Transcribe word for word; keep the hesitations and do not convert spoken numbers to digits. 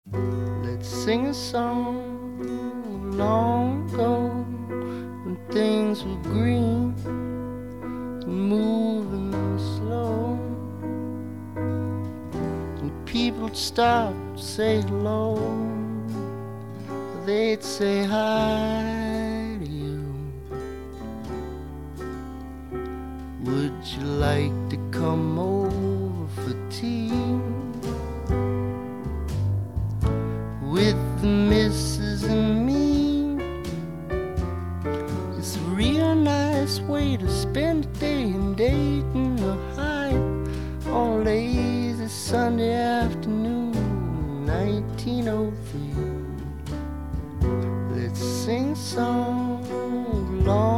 Let's sing a song long ago when things were green and moving slow, and people'd stop to say hello. They'd say hi to you. Would you like to come over for tea with the missus and me? It's a real nice way to spend a day in Dayton, Ohio, on a lazy Sunday afternoon, nineteen oh three. Let's sing a song long